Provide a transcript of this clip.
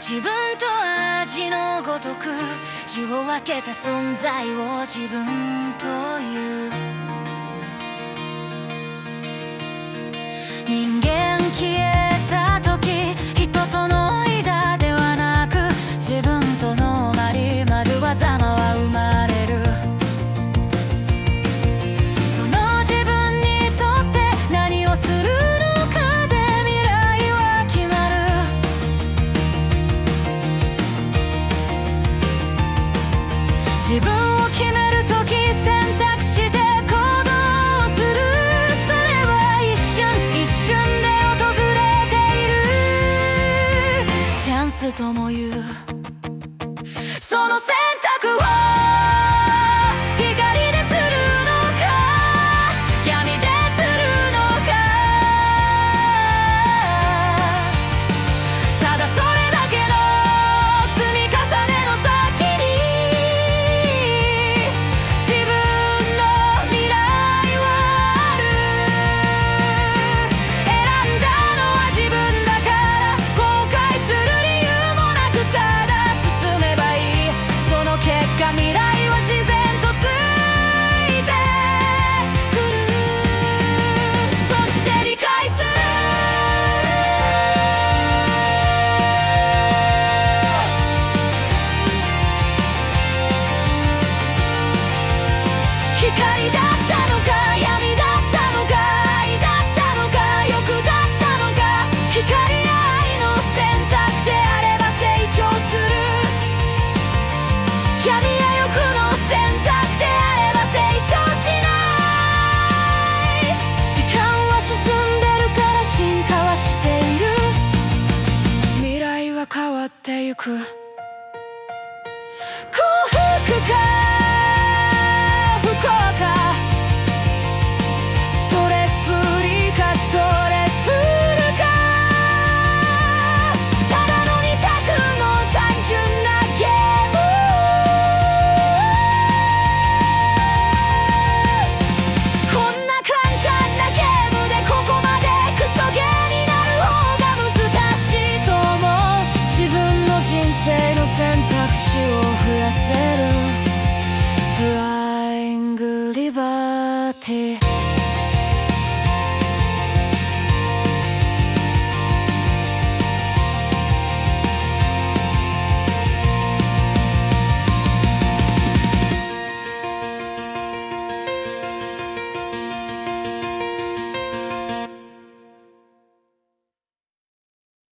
自分と味のごとく字を分けた存在を自分という人間消えた時人との間ではなく自分とのまりまるはざまは生まれるその自分にとって何をするのかで未来は決まる自分を決める時選択して行動するそれは一瞬一瞬で訪れているチャンスともいうその選択を光でするのか闇でするのかただそれだけの積み重ねの先に自分の未来はある選んだのは自分だから後悔する理由もなくただ進めばいいその結果未来は自然とついてくるそして理解する光だったのか闇だったのか愛だったのか欲だったのか光や愛の選択であれば成長する闇や欲の選択であれば成長しない時間は進んでるから進化はしている未来は変わってゆく